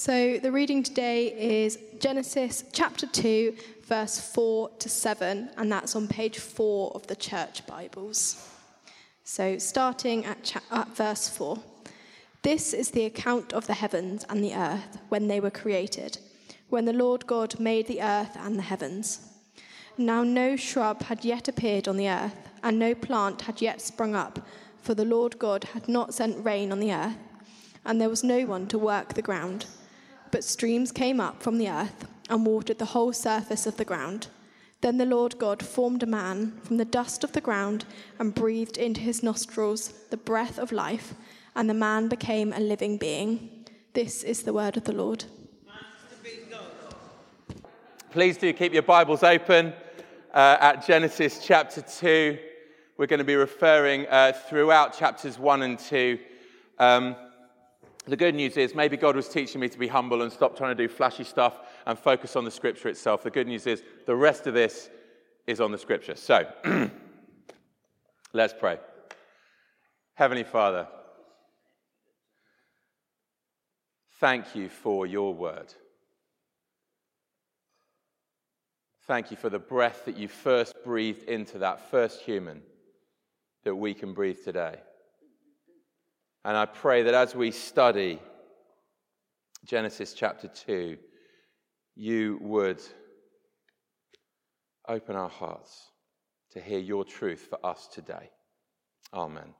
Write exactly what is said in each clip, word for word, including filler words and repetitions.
So the reading today is Genesis chapter two, verse four to seven, and that's on page four of the church Bibles. So starting at, cha- at verse four. This is the account of the heavens and the earth when they were created, when the Lord God made the earth and the heavens. Now no shrub had yet appeared on the earth, and no plant had yet sprung up, for the Lord God had not sent rain on the earth, and there was no one to work the ground. But streams came up from the earth and watered the whole surface of the ground. Then the Lord God formed a man from the dust of the ground and breathed into his nostrils the breath of life, and the man became a living being. This is the word of the Lord. Please do keep your Bibles open uh, at Genesis chapter two. We're going to be referring uh, throughout chapters one and two. Um, The good news is maybe God was teaching me to be humble and stop trying to do flashy stuff and focus on the scripture itself. The good news is the rest of this is on the scripture. So, let's pray. Heavenly Father, thank you for your word. Thank you for the breath that you first breathed into that first human that we can breathe today. And I pray that as we study Genesis chapter two, you would open our hearts to hear your truth for us today. Amen.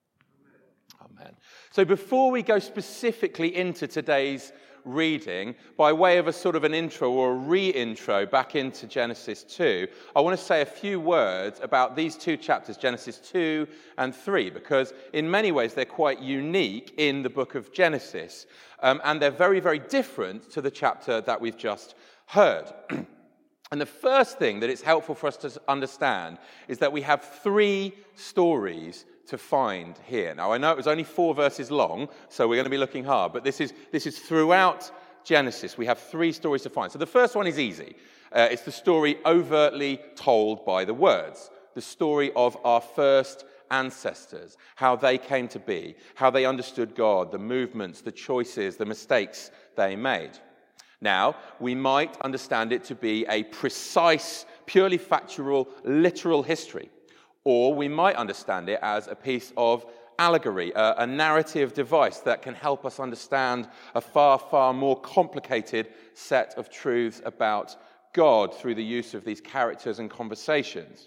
Amen. So before we go specifically into today's reading, by way of a sort of an intro or a re-intro back into Genesis two, I want to say a few words about these two chapters, Genesis two and three, because in many ways they're quite unique in the book of Genesis, um, and they're very, very different to the chapter that we've just heard. And the first thing that it's helpful for us to understand is that we have three stories to find here. Now, I know it was only four verses long, so we're going to be looking hard, but this is this is throughout Genesis. We have three stories to find. So the first one is easy. Uh, it's the story overtly told by the words, the story of our first ancestors, how they came to be, how they understood God, the movements, the choices, the mistakes they made. Now, we might understand it to be a precise, purely factual, literal history. Or we might understand it as a piece of allegory, a, a narrative device that can help us understand a far, far more complicated set of truths about God through the use of these characters and conversations.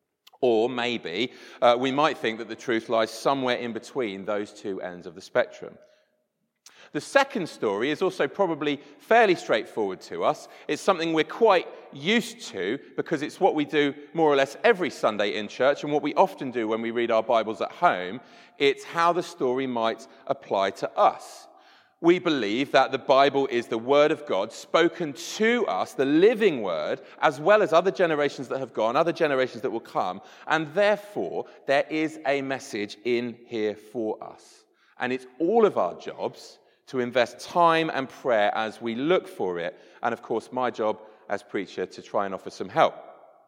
Or maybe uh, we might think that the truth lies somewhere in between those two ends of the spectrum. The second story is also probably fairly straightforward to us. It's something we're quite used to because it's what we do more or less every Sunday in church and what we often do when we read our Bibles at home. It's how the story might apply to us. We believe that the Bible is the Word of God spoken to us, the living Word, as well as other generations that have gone, other generations that will come, and therefore there is a message in here for us. And it's all of our jobs to invest time and prayer as we look for it, and of course my job as preacher to try and offer some help.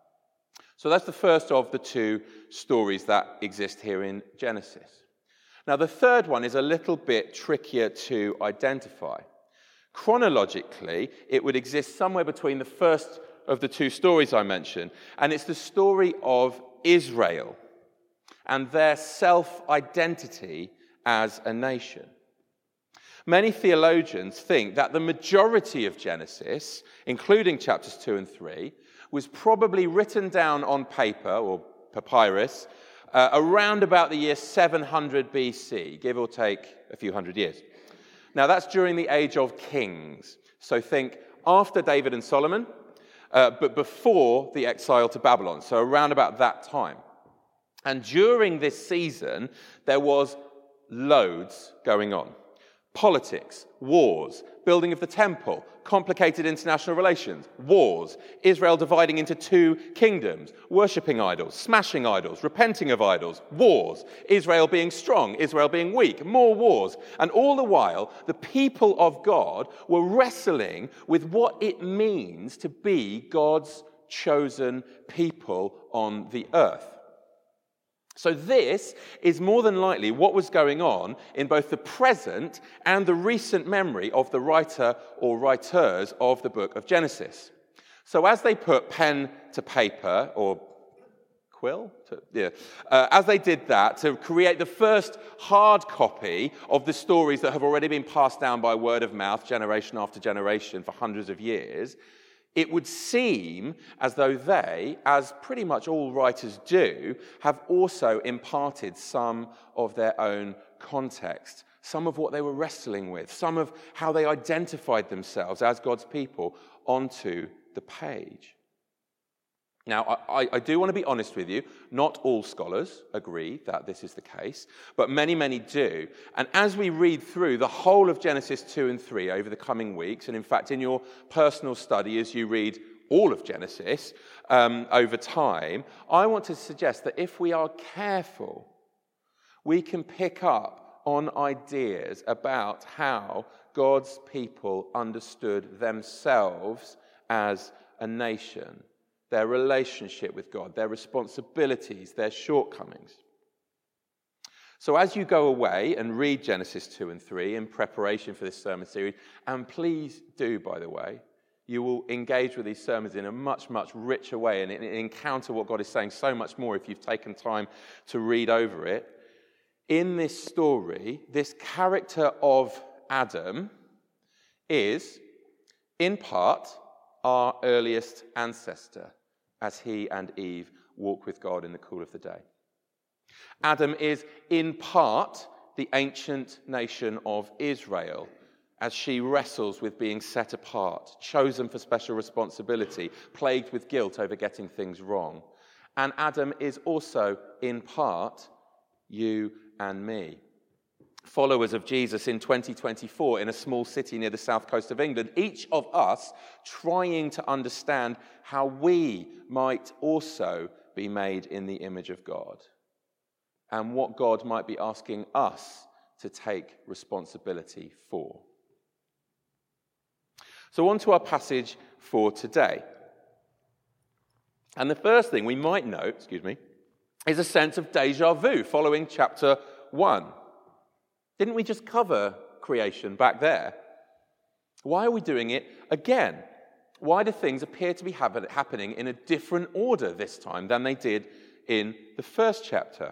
So that's the first of the two stories that exist here in Genesis. Now the third one is a little bit trickier to identify. Chronologically, it would exist somewhere between the first of the two stories I mentioned, and it's the story of Israel and their self-identity as a nation. Many theologians think that the majority of Genesis, including chapters two and three, was probably written down on paper, or papyrus, uh, around about the year seven hundred B C, give or take a few hundred years. Now, that's during the age of kings. So think after David and Solomon, uh, but before the exile to Babylon, so around about that time. And during this season, there was loads going on. Politics, wars, building of the temple, complicated international relations, wars, Israel dividing into two kingdoms, worshipping idols, smashing idols, repenting of idols, wars, Israel being strong, Israel being weak, more wars. And all the while, the people of God were wrestling with what it means to be God's chosen people on the earth. So this is more than likely what was going on in both the present and the recent memory of the writer or writers of the book of Genesis. So as they put pen to paper, or quill? To, yeah. Uh, as they did that to create the first hard copy of the stories that have already been passed down by word of mouth, generation after generation, for hundreds of years, it would seem as though they, as pretty much all writers do, have also imparted some of their own context, some of what they were wrestling with, some of how they identified themselves as God's people onto the page. Now, I, I do want to be honest with you. Not all scholars agree that this is the case, but many, many do. And as we read through the whole of Genesis two and three over the coming weeks, and in fact in your personal study as you read all of Genesis um, over time, I want to suggest that if we are careful, we can pick up on ideas about how God's people understood themselves as a nation, their relationship with God, their responsibilities, their shortcomings. So as you go away and read Genesis two and three in preparation for this sermon series, and please do, by the way, you will engage with these sermons in a much, much richer way and encounter what God is saying so much more if you've taken time to read over it. In this story, this character of Adam is, in part, our earliest ancestor, as he and Eve walk with God in the cool of the day. Adam is, in part, the ancient nation of Israel, as she wrestles with being set apart, chosen for special responsibility, plagued with guilt over getting things wrong. And Adam is also, in part, you and me. Followers of Jesus in twenty twenty-four in a small city near the south coast of England, each of us trying to understand how we might also be made in the image of God and what God might be asking us to take responsibility for. So on to our passage for today. And the first thing we might note, excuse me, is a sense of déjà vu following chapter one. Didn't we just cover creation back there? Why are we doing it again? Why do things appear to be happening in a different order this time than they did in the first chapter?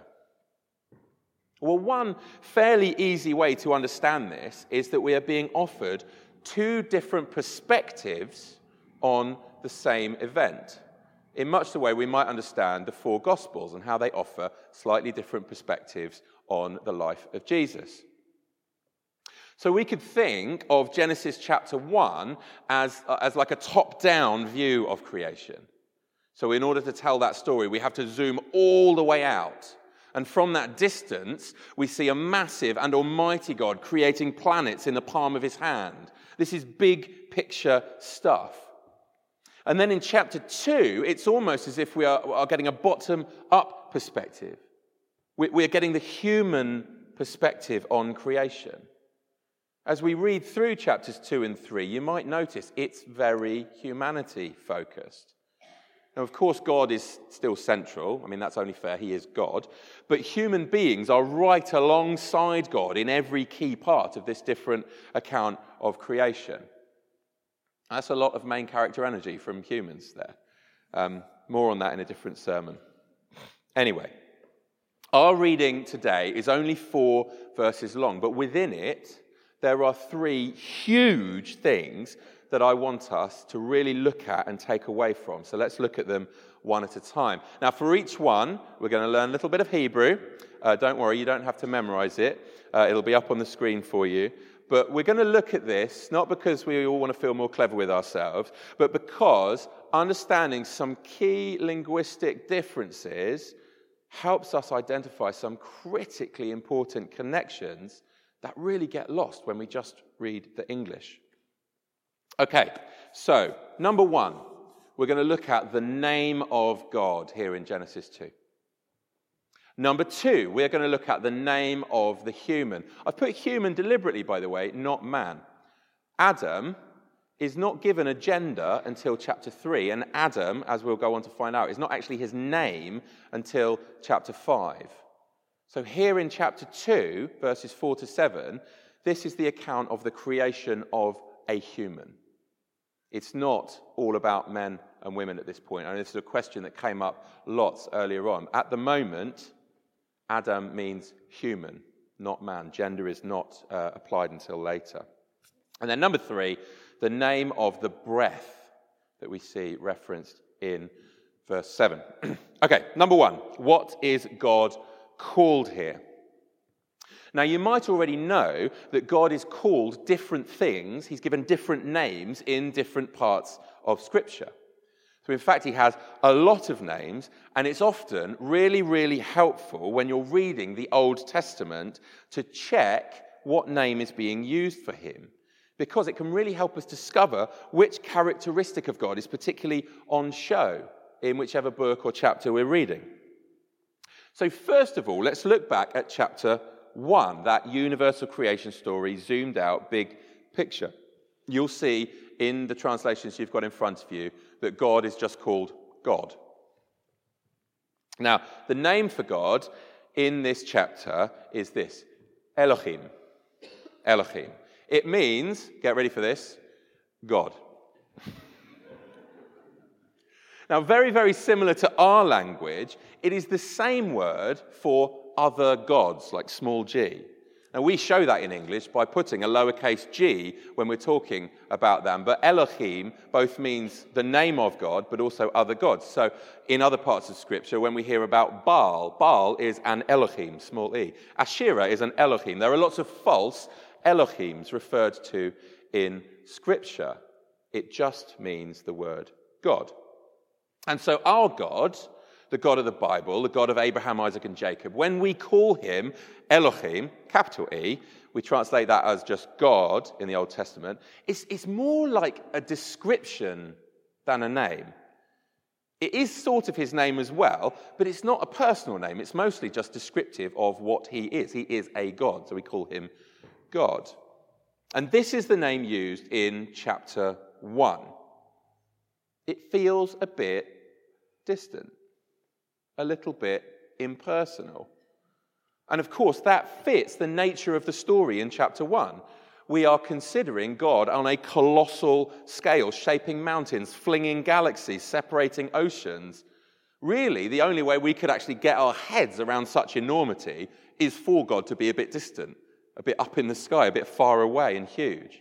Well, one fairly easy way to understand this is that we are being offered two different perspectives on the same event, in much the way we might understand the four Gospels and how they offer slightly different perspectives on the life of Jesus. So we could think of Genesis chapter one as, uh, as like a top-down view of creation. So in order to tell that story, we have to zoom all the way out. And from that distance, we see a massive and almighty God creating planets in the palm of his hand. This is big picture stuff. And then in chapter two, it's almost as if we are, are getting a bottom-up perspective. We, we're getting the human perspective on creation. As we read through chapters two and three, you might notice it's very humanity-focused. Now, of course, God is still central. I mean, that's only fair. He is God. But human beings are right alongside God in every key part of this different account of creation. That's a lot of main character energy from humans there. Um, more on that in a different sermon. Anyway, our reading today is only four verses long, but within it, there are three huge things that I want us to really look at and take away from. So let's look at them one at a time. Now, for each one, we're going to learn a little bit of Hebrew. Uh, don't worry, you don't have to memorize it. Uh, it'll be up on the screen for you. But we're going to look at this, not because we all want to feel more clever with ourselves, but because understanding some key linguistic differences helps us identify some critically important connections that really get lost when we just read the English. Okay, so number one, we're going to look at the name of God here in Genesis two. Number two, we're going to look at the name of the human. I've put human deliberately, by the way, not man. Adam is not given a gender until chapter three, and Adam, as we'll go on to find out, is not actually his name until chapter five. So here in chapter two, verses four to seven, this is the account of the creation of a human. It's not all about men and women at this point. And this is a question that came up lots earlier on. At the moment, Adam means human, not man. Gender is not uh, applied until later. And then number three, the name of the breath that we see referenced in verse seven. Okay, number one, what is God called here? Now, you might already know that God is called different things. He's given different names in different parts of Scripture. So, in fact, he has a lot of names, and it's often really, really helpful when you're reading the Old Testament to check what name is being used for him, because it can really help us discover which characteristic of God is particularly on show in whichever book or chapter we're reading. So, first of all, let's look back at chapter one, that universal creation story, zoomed out, big picture. You'll see in the translations you've got in front of you that God is just called God. Now, the name for God in this chapter is this, Elohim. Elohim. It means, get ready for this, God. Now, very, very similar to our language, it is the same word for other gods, like small g. Now, we show that in English by putting a lowercase g when we're talking about them. But Elohim both means the name of God, but also other gods. So in other parts of Scripture, when we hear about Baal, Baal is an Elohim, small e. Asherah is an Elohim. There are lots of false Elohims referred to in Scripture. It just means the word God. And so our God, the God of the Bible, the God of Abraham, Isaac, and Jacob, when we call him Elohim, capital E, we translate that as just God in the Old Testament, it's, it's more like a description than a name. It is sort of his name as well, but it's not a personal name. It's mostly just descriptive of what he is. He is a God, so we call him God. And this is the name used in chapter one. It feels a bit distant, a little bit impersonal. And of course, that fits the nature of the story in chapter one. We are considering God on a colossal scale, shaping mountains, flinging galaxies, separating oceans. Really, the only way we could actually get our heads around such enormity is for God to be a bit distant, a bit up in the sky, a bit far away and huge.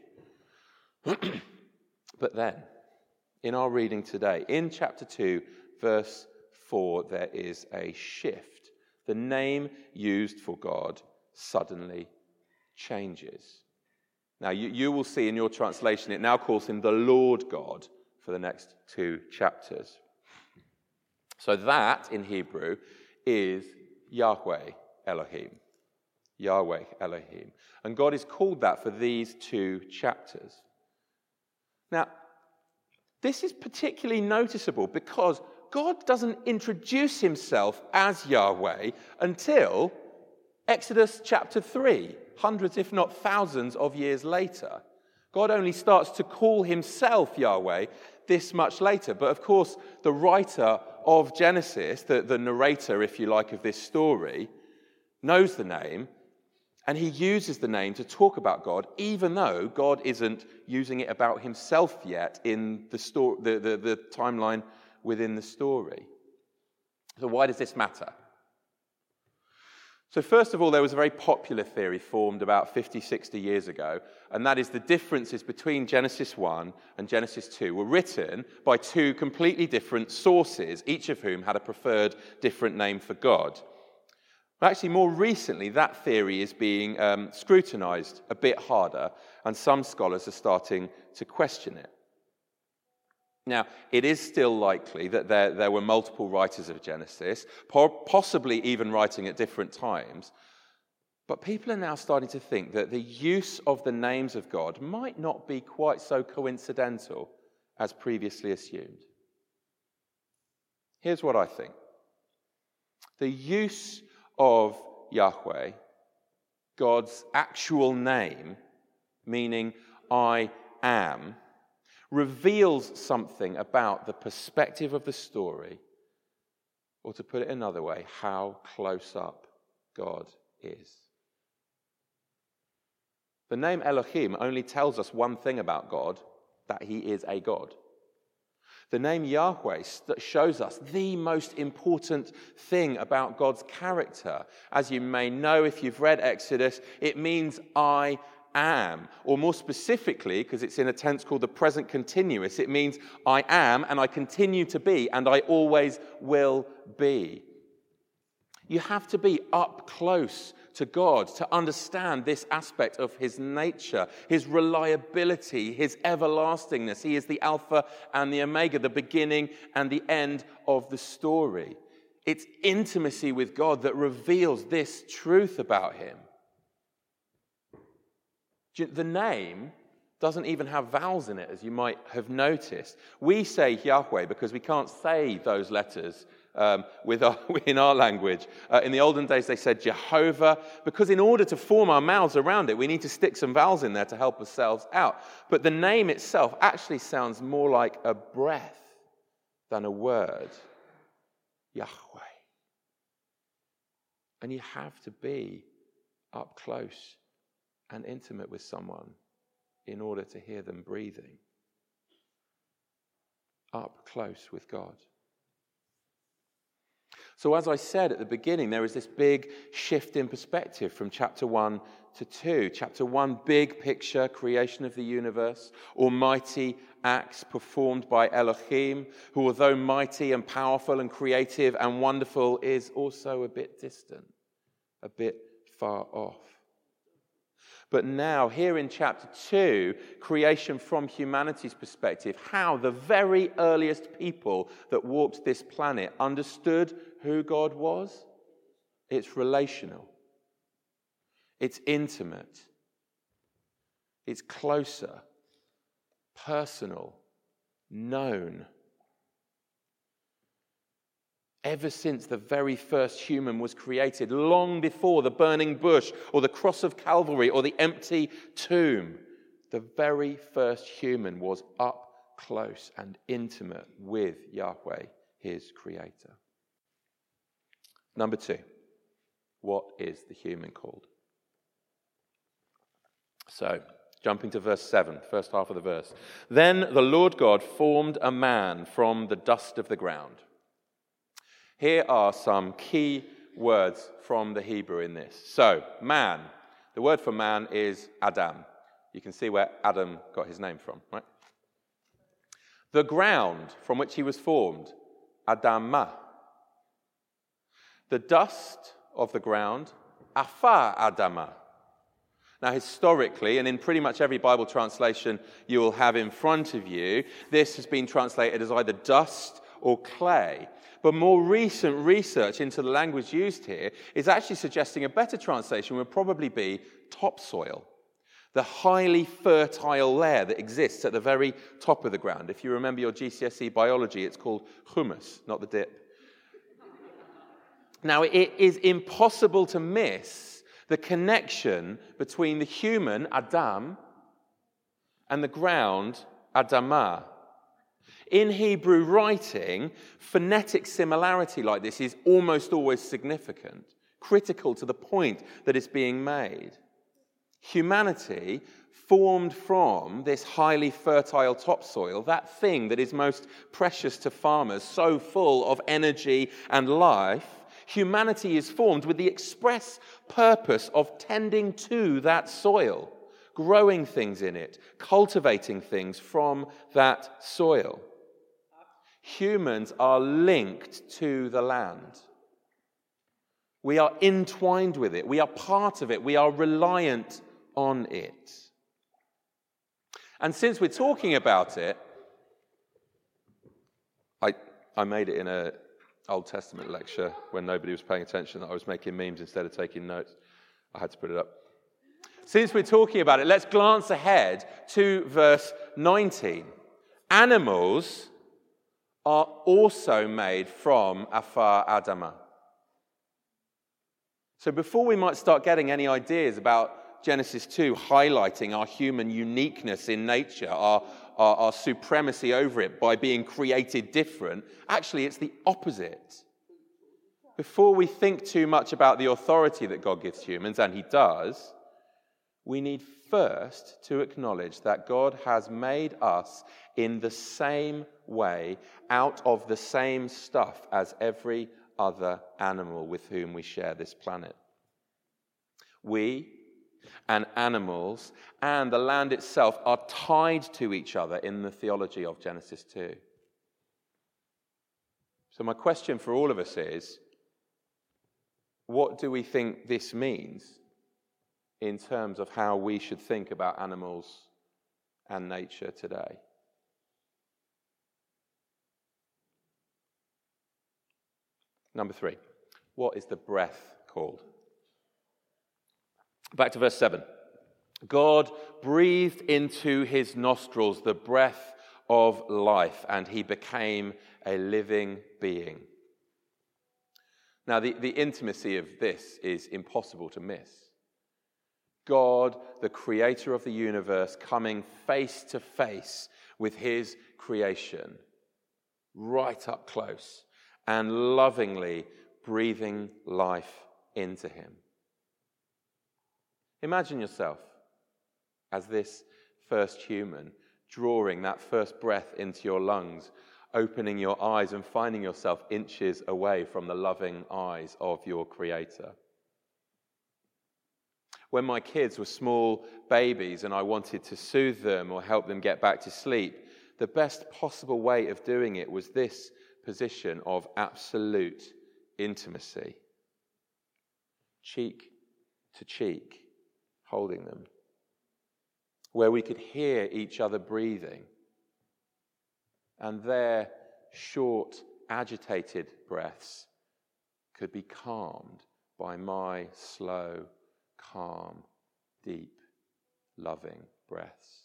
But then, in our reading today, in chapter two, verse four, there is a shift. The name used for God suddenly changes. Now, you, you will see in your translation, it now calls him the Lord God for the next two chapters. So that, in Hebrew, is Yahweh Elohim. Yahweh Elohim. And God is called that for these two chapters. Now, this is particularly noticeable because God doesn't introduce himself as Yahweh until Exodus chapter three, hundreds if not thousands of years later. God only starts to call himself Yahweh this much later. But of course, the writer of Genesis, the, the narrator, if you like, of this story, knows the name, and he uses the name to talk about God, even though God isn't using it about himself yet in the, sto- the, the, the timeline within the story. So why does this matter? So first of all, there was a very popular theory formed about fifty, sixty years ago, and that is the differences between Genesis one and Genesis two were written by two completely different sources, each of whom had a preferred different name for God. But actually, more recently, that theory is being um, scrutinized a bit harder, and some scholars are starting to question it. Now, it is still likely that there, there were multiple writers of Genesis, po- possibly even writing at different times, but people are now starting to think that the use of the names of God might not be quite so coincidental as previously assumed. Here's what I think. The use of Yahweh, God's actual name, meaning I am, reveals something about the perspective of the story, or to put it another way, how close up God is. The name Elohim only tells us one thing about God, that he is a God. The name Yahweh shows us the most important thing about God's character. As you may know if you've read Exodus, it means I am. Or more specifically, because it's in a tense called the present continuous, it means I am and I continue to be and I always will be. You have to be up close to God to understand this aspect of his nature, his reliability, his everlastingness. He is the Alpha and the Omega, the beginning and the end of the story. It's intimacy with God that reveals this truth about him. The name doesn't even have vowels in it, as you might have noticed. We say Yahweh because we can't say those letters Um, with our, in our language. Uh, in the olden days, they said Jehovah, because in order to form our mouths around it, we need to stick some vowels in there to help ourselves out. But the name itself actually sounds more like a breath than a word. Yahweh. And you have to be up close and intimate with someone in order to hear them breathing. Up close with God. So as I said at the beginning, there is this big shift in perspective from chapter one to two. Chapter one, big picture, creation of the universe, almighty acts performed by Elohim, who although mighty and powerful and creative and wonderful, is also a bit distant, a bit far off. But now, here in chapter two, creation from humanity's perspective, how the very earliest people that walked this planet understood who God was. It's relational. It's intimate. It's closer, personal, known. Ever since the very first human was created, long before the burning bush or the cross of Calvary or the empty tomb, the very first human was up close and intimate with Yahweh, his creator. Number two, what is the human called? So, jumping to verse seven, first half of the verse. Then the Lord God formed a man from the dust of the ground. Here are some key words from the Hebrew in this. So, man. The word for man is Adam. You can see where Adam got his name from, right? The ground from which he was formed, Adamah. The dust of the ground, Afar Adamah. Now, historically, and in pretty much every Bible translation you will have in front of you, this has been translated as either dust or clay. But more recent research into the language used here is actually suggesting a better translation would probably be topsoil, the highly fertile layer that exists at the very top of the ground. If you remember your G C S E biology, it's called humus, not the dip. Now, it is impossible to miss the connection between the human, Adam, and the ground, Adamah. In Hebrew writing, phonetic similarity like this is almost always significant, critical to the point that is being made. Humanity formed from this highly fertile topsoil, that thing that is most precious to farmers, so full of energy and life. Humanity is formed with the express purpose of tending to that soil, growing things in it, cultivating things from that soil. Humans are linked to the land. We are entwined with it. We are part of it. We are reliant on it. And since we're talking about it, I, I made it in an Old Testament lecture when nobody was paying attention that I was making memes instead of taking notes. I had to put it up. Since we're talking about it, let's glance ahead to verse nineteen. Animals are also made from Afar Adamah. So before we might start getting any ideas about Genesis two highlighting our human uniqueness in nature, our, our, our supremacy over it by being created different. Actually, it's the opposite. Before we think too much about the authority that God gives humans, and he does, we need first to acknowledge that God has made us in the same way, out of the same stuff as every other animal with whom we share this planet. We and animals and the land itself are tied to each other in the theology of Genesis two. So my question for all of us is, what do we think this means in terms of how we should think about animals and nature today? Number three, what is the breath called? Back to verse seven. God breathed into his nostrils the breath of life, and he became a living being. Now, the, the intimacy of this is impossible to miss. God, the creator of the universe, coming face to face with his creation, right up close, and lovingly breathing life into him. Imagine yourself as this first human, drawing that first breath into your lungs, opening your eyes and finding yourself inches away from the loving eyes of your Creator. When my kids were small babies and I wanted to soothe them or help them get back to sleep, the best possible way of doing it was this position of absolute intimacy. Cheek to cheek, holding them, where we could hear each other breathing, and their short, agitated breaths could be calmed by my slow, calm, deep, loving breaths.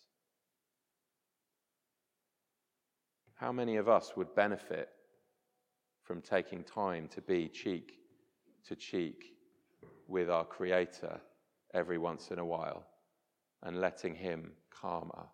How many of us would benefit from taking time to be cheek to cheek with our Creator every once in a while and letting him calm us?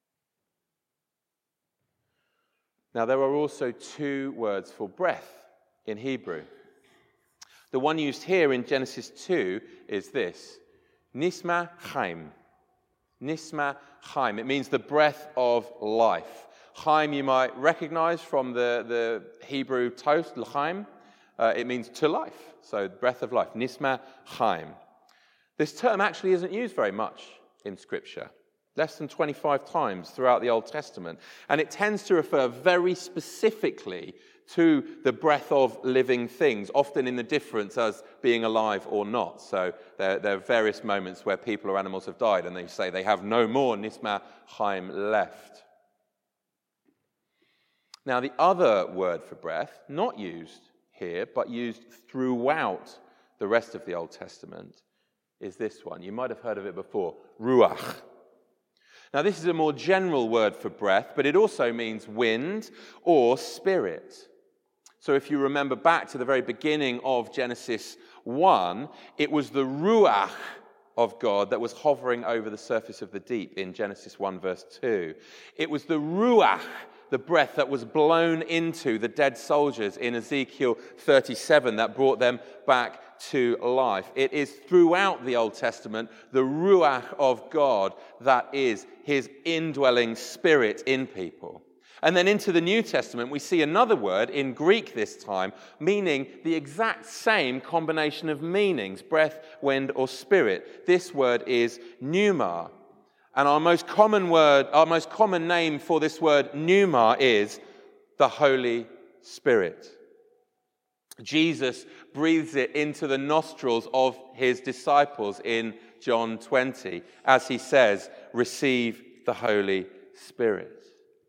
Now, there are also two words for breath in Hebrew. The one used here in Genesis two is this, nisma chaim. Nisma chaim. It means the breath of life. Chaim you might recognize from the, the Hebrew toast, l'chaim. Uh, it means to life, so breath of life. Nisma chaim. This term actually isn't used very much in Scripture. Less than twenty-five times throughout the Old Testament. And it tends to refer very specifically to the breath of living things, often in the difference as being alive or not. So there, there are various moments where people or animals have died and they say they have no more nisma chaim left. Now the other word for breath, not used here, but used throughout the rest of the Old Testament, is this one. You might have heard of it before, ruach. Now, this is a more general word for breath, but it also means wind or spirit. So if you remember back to the very beginning of Genesis one, it was the ruach of God that was hovering over the surface of the deep in Genesis one verse two. It was the ruach, the breath that was blown into the dead soldiers in Ezekiel thirty-seven that brought them back to life. It is throughout the Old Testament the ruach of God that is his indwelling spirit in people. And then into the New Testament we see another word in Greek this time, meaning the exact same combination of meanings, breath, wind, or spirit. This word is pneuma. And our most common word, our most common name for this word pneuma is the Holy Spirit. Jesus breathes it into the nostrils of his disciples in John twenty, as he says, receive the Holy Spirit.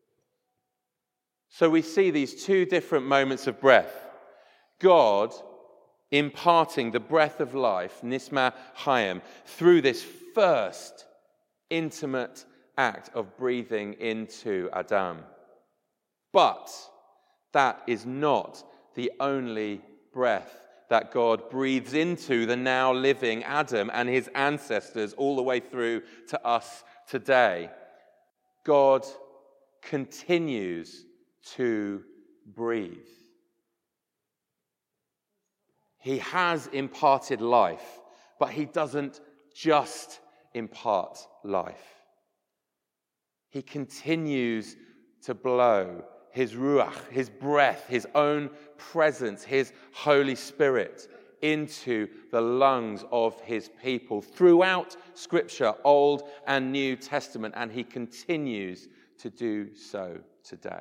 So we see these two different moments of breath. God imparting the breath of life, nisma chaim, through this first intimate act of breathing into Adam. But that is not the only breath that God breathes into the now living Adam and his ancestors all the way through to us today. God continues to breathe. He has imparted life, but he doesn't just impart life. He continues to blow his ruach, his breath, his own presence, his Holy Spirit into the lungs of his people throughout Scripture, Old and New Testament, and he continues to do so today.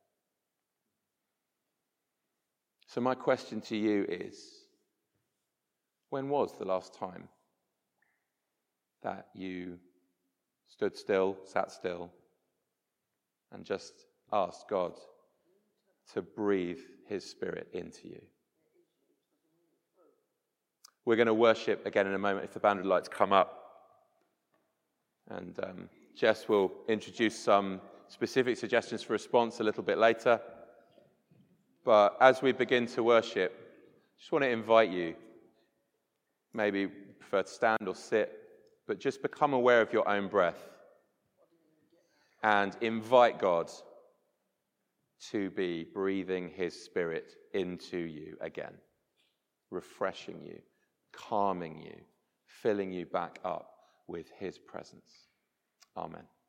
So my question to you is, when was the last time that you stood still, sat still, and just asked God to breathe his Spirit into you? We're going to worship again in a moment if the band would like to come up. And um, Jess will introduce some specific suggestions for response a little bit later. But as we begin to worship, I just want to invite you, maybe you prefer to stand or sit, but just become aware of your own breath and invite God to be breathing his Spirit into you again, refreshing you, calming you, filling you back up with his presence. Amen.